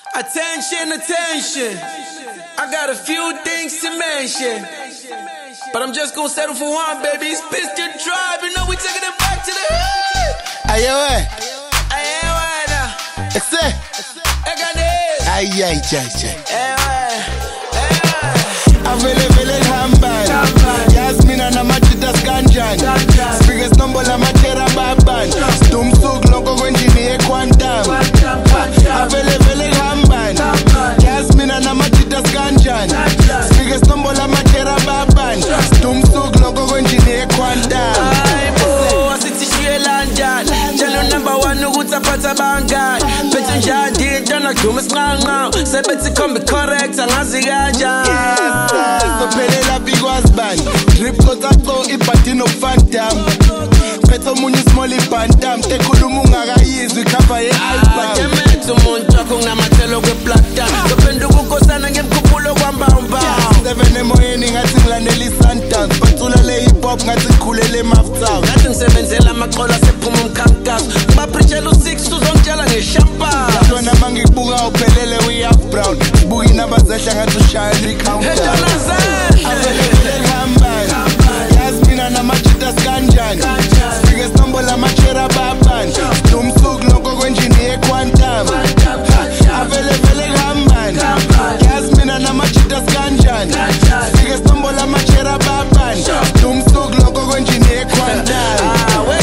Attention, attention. I got a few things to mention, but I'm just gonna settle for one, baby. It's Pistol Drive, you know we taking it back to the hood. Aye, I am right now. it's it. I got this. Aye. Avele hambani Yasmina na machita skanjani Speakers number la machera babani Stumsuk loko kwenjini ye quantum Avele hambani Yasmina na machita skanjani Speakers number la machera babani Stumsuk loko kwenjini ye quantum Asitishwe lanjani Channel number one ukutapata bangani Bethu njani dana kumis nganga Sebethi kombi correct angazi kanjani Sophelela bikwazibani Drip kotsatso ibhadini okufandam Phethe omunye small ibhantam Ekhuluma ungakayizwi ikhava ye-album Batemethe umuntu wakho nginamathelo kwe-plakta Ngophenduka ukosana ngemkhuphulo kwambamba 7 emoyeni ngathi ngilandela i-Sundance Bacula le hip-hop ngathi ngikhulele e-Maftown Ngathi ngisebenzela amaqola sephuma umkhankaso Baprintshela u-6 uzongitshela ngeshampasi Yona mangikubuka uphelele uyi-half brown Sibuka inamba zehla ngathi ushaya i-countdown Avele hambani Yasmina namachita skanjani Sifike snombo lamachera babani Stumsuk loko kwenjini ye-quantum Avele hambani Yasmina namachita skanjani Sifike snombo lamachera babani Stumsuk loko kwenjini ye-quantum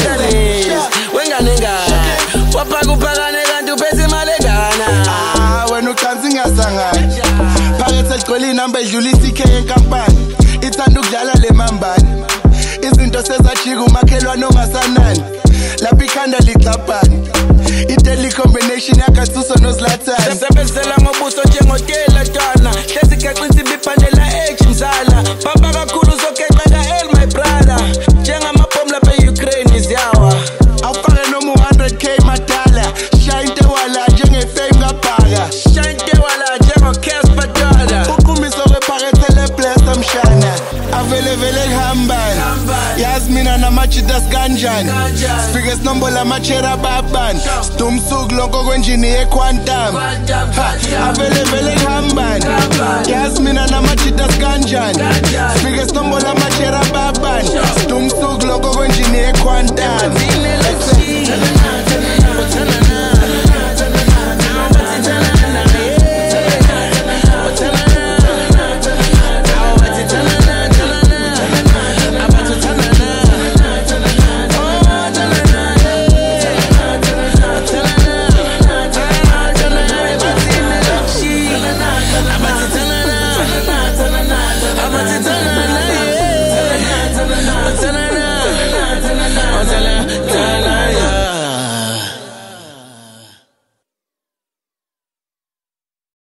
Wenganengani Wapaka uphakane kanti uphethe imali engana Wena ucansi ngasangani Phakethe ligcwele inamba edlulisa ikhe yenkampani Ithanda ukudlala le mambani Izinto sezajika umakhelwane ongasanani Lapha ikhanda ligxabhani I-telecombination yakathuso noZlatan Sebenzela ngobuso njengotela twana Hlezi gaxinsi biphandela edge mzala Baba kakhulu uzokeqeka el my brother Njengamabhomu lapha e-Ukraine izyawa Awufake noma 100k madala Shine tewala njengefame kabhaka Shine tewala njengo-Casper Dada Uqumbiso kwephakethe le-bless amshana Avele hambani Yasmina namachita skanjani Sifike snombo lamachera babani Stumsuk lonko kwenjini ye-quantum Avele hambani Yasmina namachita skanjani Sifike snombo lamachera babani Stumsuk lonko kwenjini ye-quantum